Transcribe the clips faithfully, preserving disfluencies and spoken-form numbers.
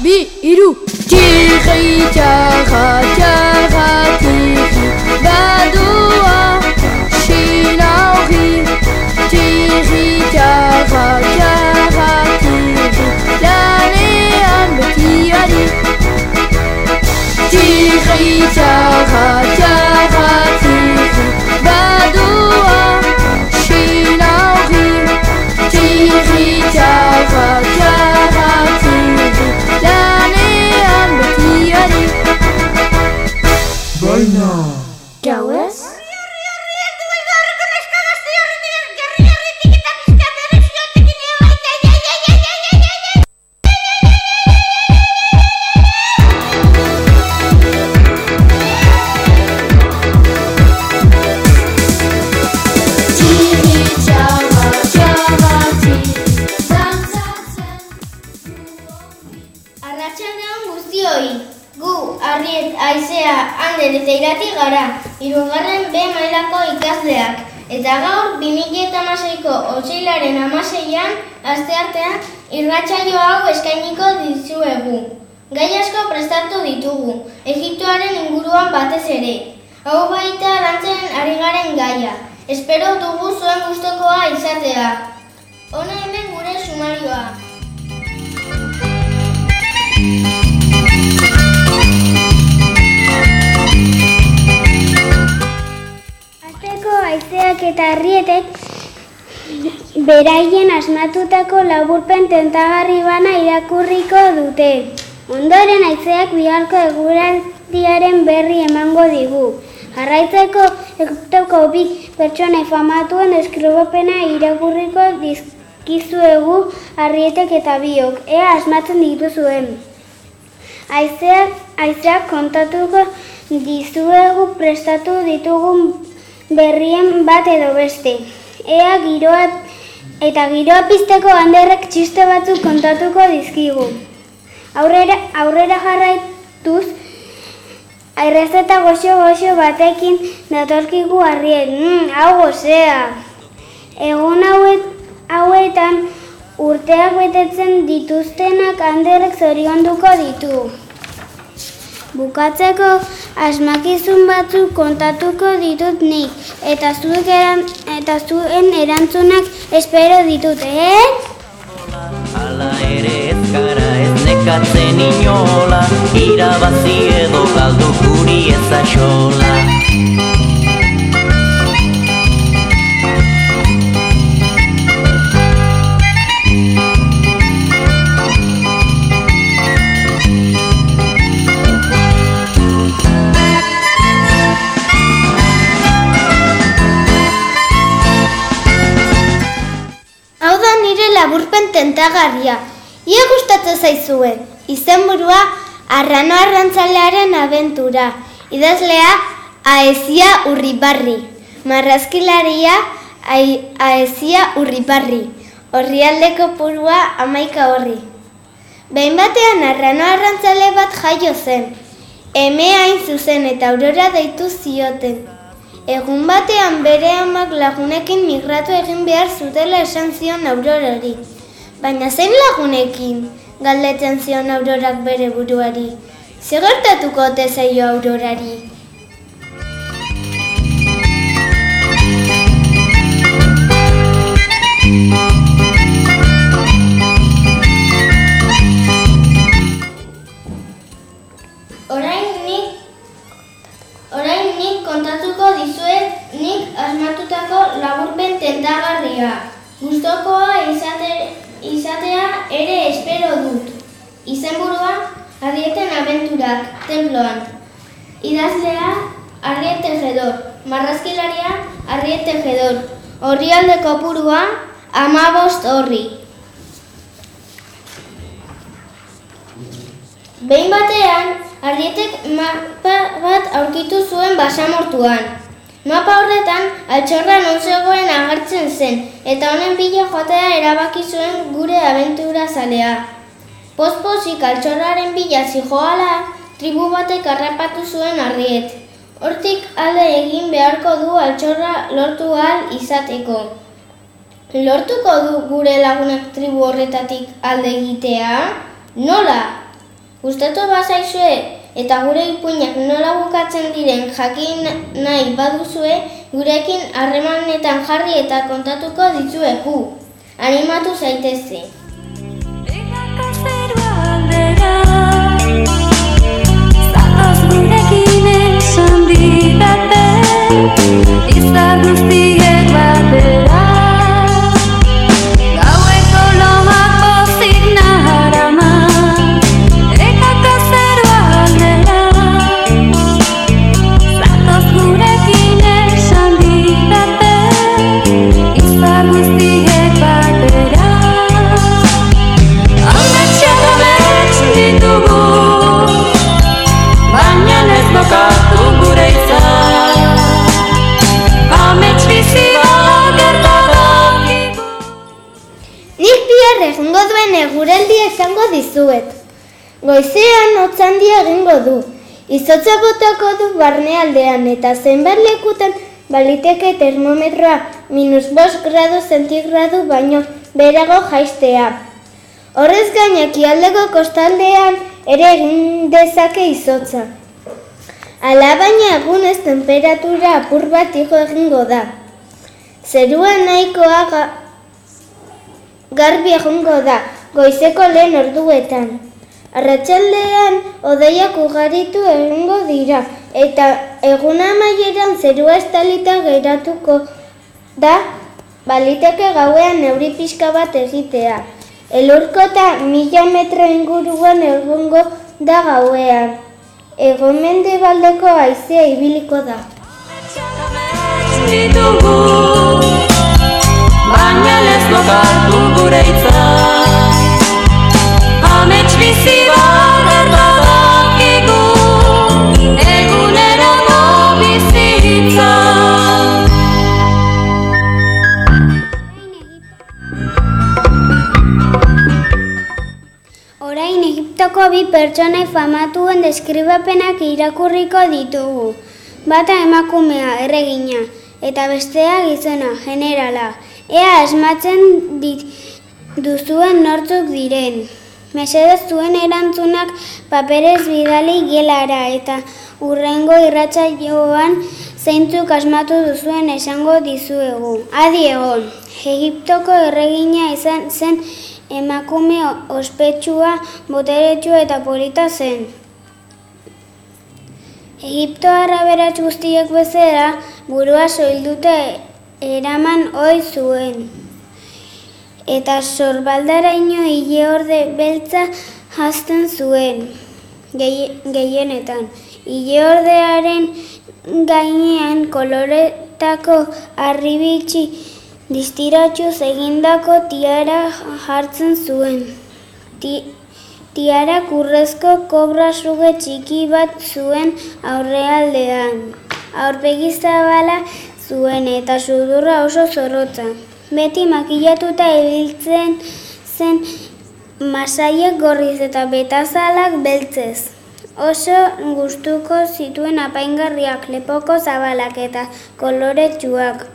bi, iru. Tiri, tiara, tiara, tiri, badoa, shinauri. Tiri, tiara, tiara, tiri, lanean betiari. Tiri, tiara, tiara, tiri, badoa, shinauri. Tiri, tiara, tiara, tiri, lanean betiari. Baina Gauez? Arratsaldeon guztioi, gu, Arriet, Aizea, Ander eta Irati gara, hirugarren B mailako ikasleak, eta gaur bi mila hamaseiko otsailaren hamaseian asteartean irratsaio hau eskainiko dizuegu. Gai asko prestatu ditugu, Egiptoaren inguruan batez ere. Hau baita lantzen ari garen gaia. Espero dugu zuen gustukoa izatea. Hona hemen gure sumarioa. Hasteko Aizeak eta Arrietek beraien asmatutako laburpen tentagarri bana irakurriko dute. Ondoren Aizeak biharko eguraldiaren berri emango digu. Jarraitzeko Egiptoko bi pertsona famatuen deskribapena irakurriko dizkizuegu Arrietek eta biok, ea asmatzen dituzuen. Aizeak, Aizeak kontatuko dizuegu prestatu ditugun berrien bat edo beste. Ea giroa eta giroa pizteko Anderrek txiste batzuk kontatuko dizkigu. Aurrera, aurrera jarraituz, errezeta goxo-goxo batekin datorkigu Arriet. Mm, hau gozea! Egun hauet, hauetan urteak betetzen dituztenak Anderrek zorionduko ditu. Bukatzeko asmakizun batzuk kontatuko ditut nik, eta zuek eran, eta zuen erantzunak espero ditut, eh? Hala ere ez gara ez nekatzen inola, irabazi edo galdu guri ez axola. Laburpen tentagarria. Ia gustatzen zaizue. Izenburua Arrano arrantzalearen abentura. Idazlea Aezia Urribarri. Marrazkilaria Aezia Urribarri. Orrialdeko purua hamaika horri. Behin batean Arrano arrantzale bat jaio zen. Eme hain zuzen eta Aurora deitu zioten. Egun batean bere amak lagunekin migratu egin behar zutela esan zion Aurorari. Baina zein lagunekin? Galdetzen zion Aurorak bere buruari. Zer gertatuko ote zaio Aurorari? Orain nik Orain nik kontatuko dizuet nik asmatutako laburpen tentagarria. Gustokoa izate, izatea ere espero dut. Izenburua Arrieten abenturak, tenploan. Idazlea Arriet Tejedor. Marrazkilaria Arriet Tejedor. Orrialdeko purua hamabost horri. Behin batean, Arrietek mapa bat aurkitu zuen basamortuan. Mapa horretan, altxorra non zegoen agertzen zen, eta honen bila joatea erabaki zuen gure abentura zalea. Poz-pozik altxorraren bila zijoala, tribu batek harrapatu zuen Arriet. Hortik alde egin beharko du altxorra lortu ahal izateko. Lortuko du gure lagunak tribu horretatik alde egitea? Nola? Gustatu bazaizue eta gure ipuinak nola bukatzen diren jakin nahi baduzue, gurekin harremanetan jarri eta kontatuko dizuegu. Animatu zaitezte. Zatoz gurekin esan didate, izar guztiek batera. Gaueko lomak pozik naharama, ekako zerua aldera. Zatoz gurekin esan didate, izar guztiek batera. Ametxean amets ditugu, baina ez bokatu gure izan. Amets bizi bat gertadakigu. Nik bihar egingo duen eguraldia esango dizuet. Goizean hotz handia egingo du. Izotza botako du barnealdean eta zenbat lekutan baliteke termometroa minus bost gradu zentigradu baino berago jaistea. Horrez gain ekialdeko kostaldean ere egin dezake izotza. Hala baina egunez temperatura apur bat igo egingo da. Zerua nahikoa ga garbi egongo da, goizeko lehen orduetan. Arratsaldean hodeiak ugaritu egingo dira, eta egun amaieran zerua estalita geratuko da, baliteke gauean euri pixka bat egitea. Elurkota mila metro inguruan egongo da gauean. Hego-mendebaldeko haizea ibiliko da. Ditugu, baina ez bokatu gure izan. Amets bizi bat gertadakigu, eguneroko bizitza. Orain Egiptoko bi pertsonai famatuen deskribapenak irakurriko ditugu. Bata emakumea, erregina, eta bestea gizona, generala. Ea asmatzen dit duzuen nortzuk diren. Mesedez zuen erantzunak paperez bidali gelara eta hurrengo irratsaioan zeintzuk asmatu duzuen esango dizuegu. Adi egon, Egiptoko erregina izan zen emakume ospetsua, boteretsua eta polita zen. Egiptoar aberats guztiek bezala burua soilduta eraman ohi zuen. Eta sorbaldaraino ileorde beltza janzten zuen, gehienetan. Ileordearen gainean koloretako harribitxi distiratuz egindako tiara jartzen zuen. Ti, tiara kurrezko kobra suge txiki bat zuen aurrealdean. Aurpegi zabala zuen eta sudurra oso zorrotza. Beti makillatuta ibiltzen zen masaiek gorriz eta betazalak beltzez. Oso gustuko zituen apaingarriak, lepoko zabalak eta koloretsuak.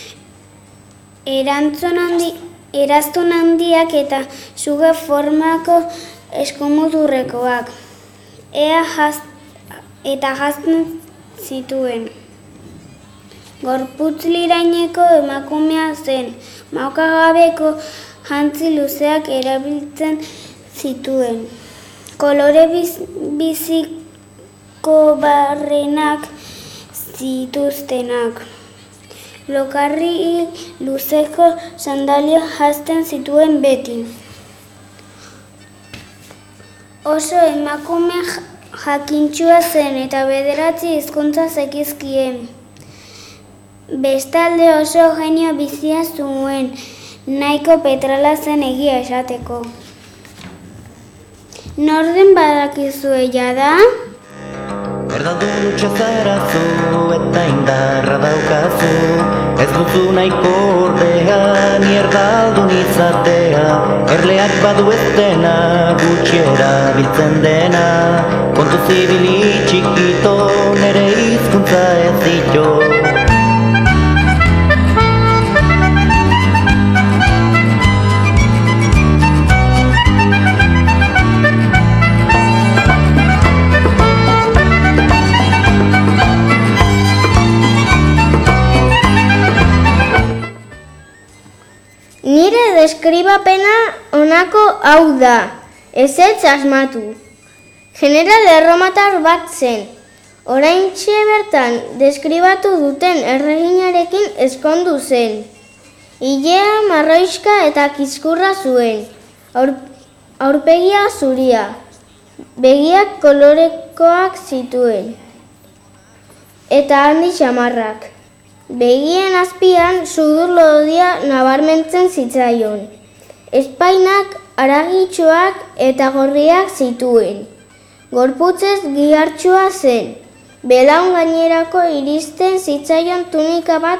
Erantzun handi, eraztun handiak eta suge formako eskumuturrekoak. Ea jaz, eta jazten zituen. Gorputz liraineko emakumea zen, maukagabeko jantzi luzeak erabiltzen zituen. Kolore biz, biziko barrenak zituztenak. Lokarri luzeko sandalio jazten zituen beti. Oso emakume jakintxua zen eta bederatzi hizkuntza zekizkien. Bestalde oso genio bizia zuen, nahiko petrala zen egia esateko. Norden badakizue jada? Erdaldun utxe zarazu eta indarra daukazu, ez duzu nahiko ordea, ni erdaldun izatea. Erleak badu ez dena, gutxiera biltzen dena, kontu zibili txikito, nere hizkuntza ez zito. Sailkapena honako hau da, ezetz asmatu. General erromatar bat zen, oraintxe bertan deskribatu duten erreginarekin ezkondu zen. Ilea marroiska eta kizkurra zuen, Aur, aurpegia zuria, begiak kolorekoak zituen, eta handi xamarrak. Begien azpian sudur lodia nabarmentzen zitzaion. Espainak aragitsuak eta gorriak zituen. Gorputzez gihartsua zen. Belaun gainerako iristen zitzaion tunika bat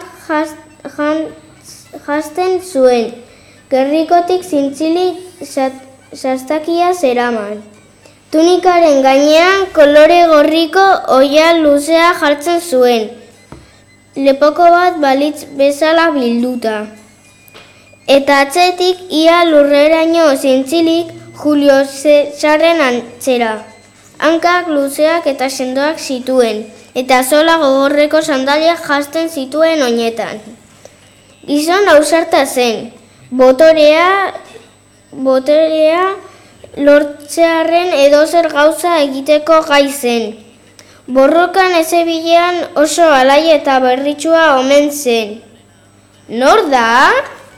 jantzen zuen. Gerrikotik zintzilik sastakia zeraman. Tunikaren gainean kolore gorriko oihal luzea jartzen zuen. Lepoko bat balitz bezala bilduta. Eta atzetik ia lurreraino zintzilik Julio Zesarren antzera. Hankak luzeak eta sendoak zituen, eta zola gogorreko sandaliak jantzen zituen oinetan. Gizon ausarta zen, botorea, botorea lortzearen edozer gauza egiteko gai zen. Borrokan ezebilean oso alai eta berritsua omen zen. Nor da?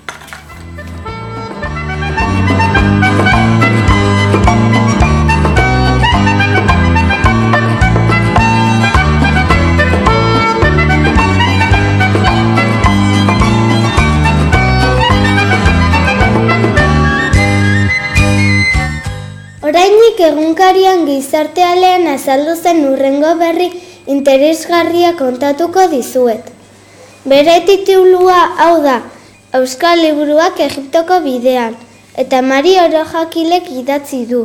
Orainik egunkarian gizartealean azaldu zen hurrengo berri interesgarria kontatuko dizuet. Bere titulua hau da, Euskal Liburuak Egiptoko bidean, eta Mari Orojakilek idatzi du.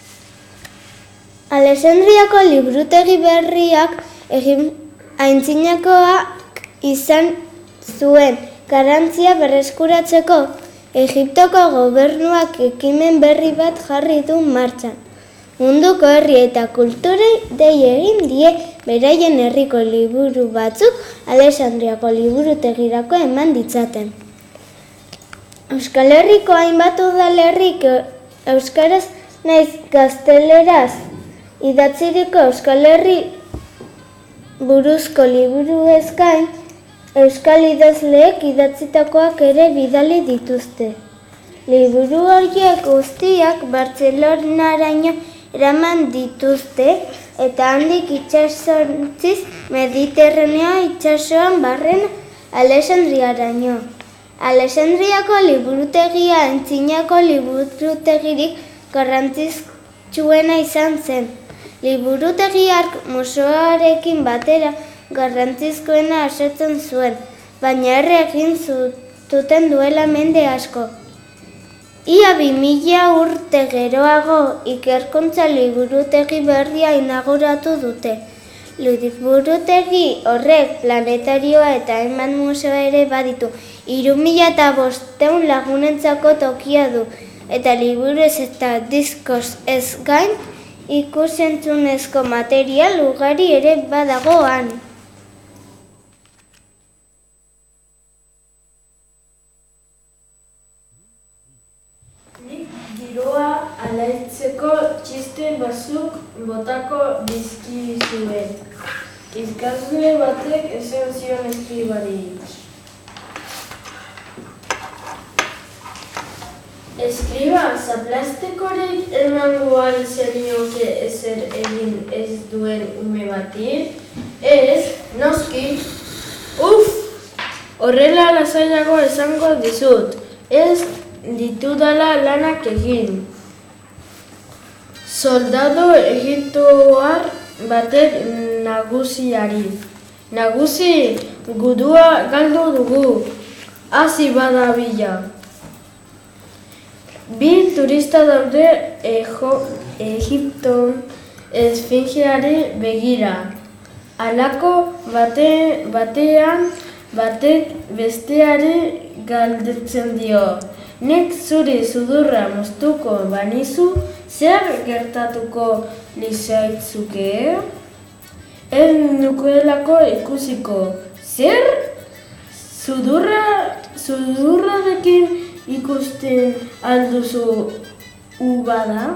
Alexandriako liburutegi berriak aintzinakoak izan zuen garrantzia berreskuratzeko, Egiptoko gobernuak ekimen berri bat jarri du martxan. Munduko herri eta kulturei dei egin die beraien herriko liburu batzuk Alexandriako liburutegirako eman ditzaten. Euskal Herriko hainbat udalerrik euskaraz naiz gazteleraz idatziriko Euskal Herri buruzko liburu eskain, Euskal idazleek idatzitakoak ere bidali dituzte. Liburu horiek guztiak Bartzelonaraino eraman dituzte eta handik itsasontziz Mediterraneo itsasoan barren Alexandriaraino. Alexandriako liburutegia antzinako liburutegirik garrantzitsuena izan zen. Liburutegiak museoarekin batera garrantzizkoena asetzen zuen, baina erre egin zuten duela mende asko. Ia bi mila urte geroago ikerkuntza liburutegi berria inauguratu dute. Liburutegi horrek planetarioa eta hainbat museo ere baditu. Hiru mila eta bostehun lagunentzako tokia du, eta liburuz eta diskoz ez gain ikusentzunezko material ugari ere badagoan. Giroa alaitzeko txiste batzuk botako dizkizuen. Ikasle batek esan zion eskribari. Eskriba, zaplastekorik emango ahal zenioke ezer egin ez duen ume bati? Ez, noski. Uf! Horrela lasaiago esango dizut. Ez ditudala lanak egin. Soldado egiptoar batek nagusiari. Nagusi, gudua galdu dugu. Hasi bada bila. Bi turista daude Egipton esfingeari begira. Halako bate, batean batek besteari galdetzen dio. Nik zuri sudurra moztuko banizu, zer gertatuko lizaitzuke? Ez nukeelako ikusiko. Zer? Sudurra, sudurrarekin ikusten alduzu ubada?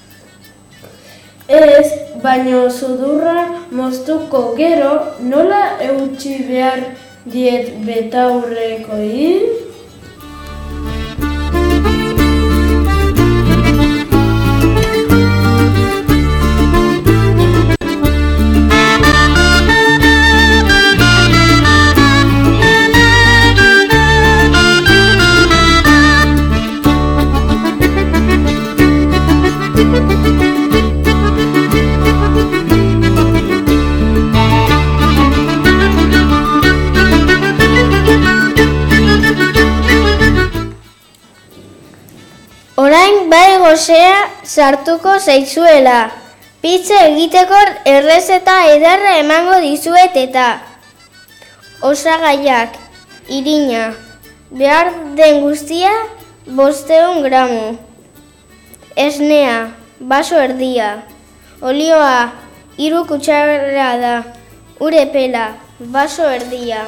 Ez, baino sudurra moztuko gero nola eutsi behar diet betaurrekoei? Orain bai gozea sartuko zaizuela. Pizza egiteko errezeta ederra emango dizuet eta osagaiak, irina, behar den guztia bostehun gramo, esnea, baso erdia, olioa, hiru kutsarada, urepela, baso erdia,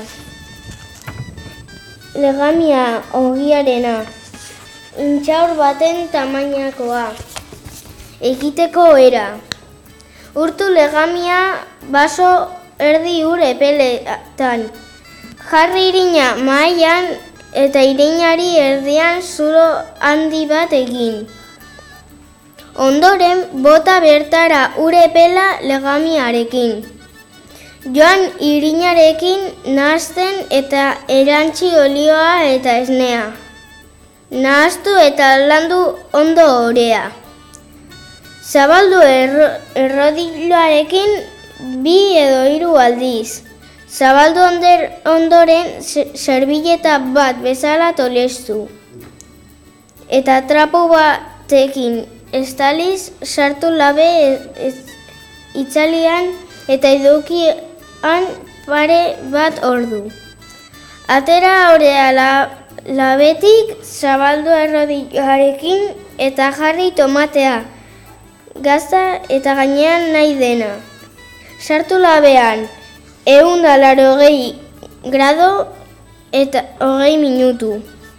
legamia ogiarena, intxaur baten tamainakoa, egiteko era. Urtu legamia baso erdi ure peletan. Jarri irina mahaian eta irinari erdian zulo handi bat egin. Ondoren bota bertara ure pela legamiarekin. Joan irinarekin nahasten eta erantzi olioa eta esnea. Nahastu eta landu ondo orea. Zabaldu erro, errodiloarekin bi edo hiru aldiz. Zabaldu onder, ondoren serbileta bat bezala tolestu. Eta trapo batekin estaliz sartu labe itzalian eta edukian pare bat ordu. Atera orea la, labetik, zabaldu errodiloarekin eta jarri tomatea. Gazta eta gainean nahi dena. Sartu labean, ehun eta laurogei grado eta hogei minutu.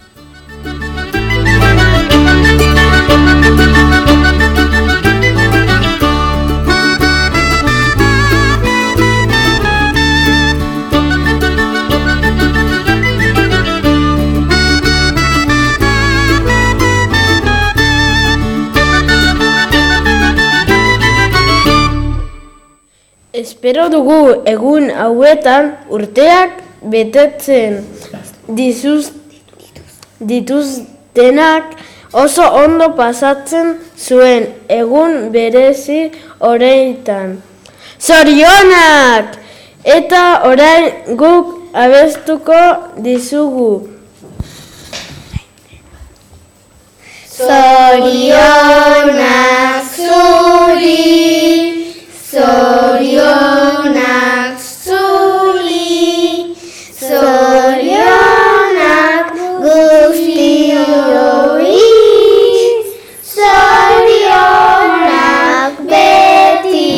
Espero dugu egun hauetan urteak betetzen dizuz, dituztenak oso ondo pasatzen zuen egun berezi horietan. Zorionak! Eta orain guk abestuko dizugu. Zorionak zuri, zorionak zuri, zorionak guztioi, zorionak beti.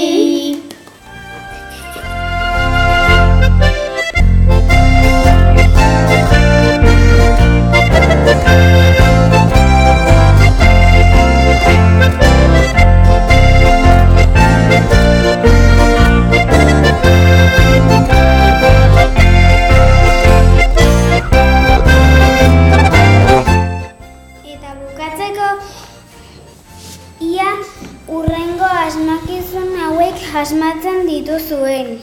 Asmatzen dituzuen.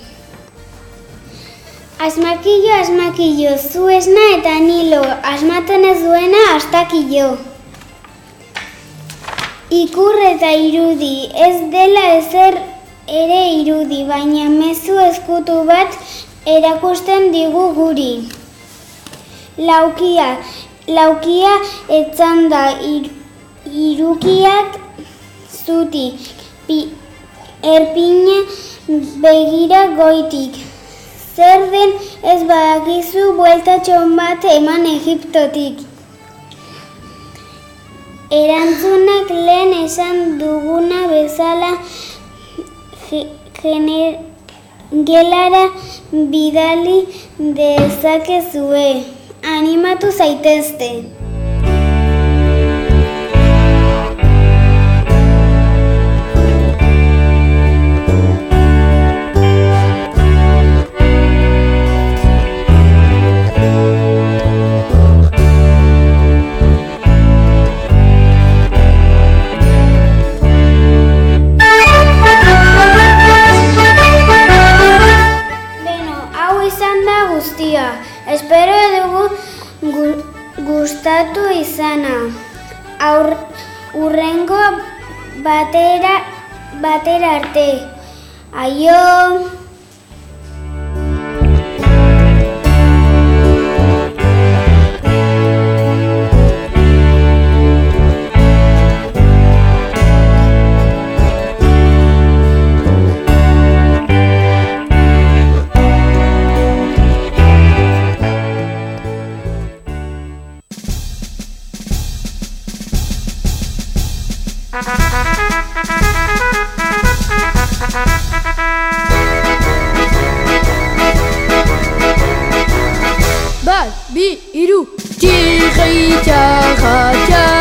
Asmakillo, asmakillo, zu esna eta nilo, asmatzen ez duena astakillo. Ikur eta irudi, ez dela ezer ere irudi, baina mezu ezkutu bat erakusten digu guri. Laukia, laukia etzanda ir, irukiak zuti, pi, erpine begira goitik. Zer den ez badakizu bueltatxon bat eman Egiptotik. Erantzunak lehen esan duguna bezala gelara bidali dezakezue. Animatu zaitezte. aur, urrengo batera, batera arte. Aio! Bat, bi, hiru. Txirri, txarra, txarra.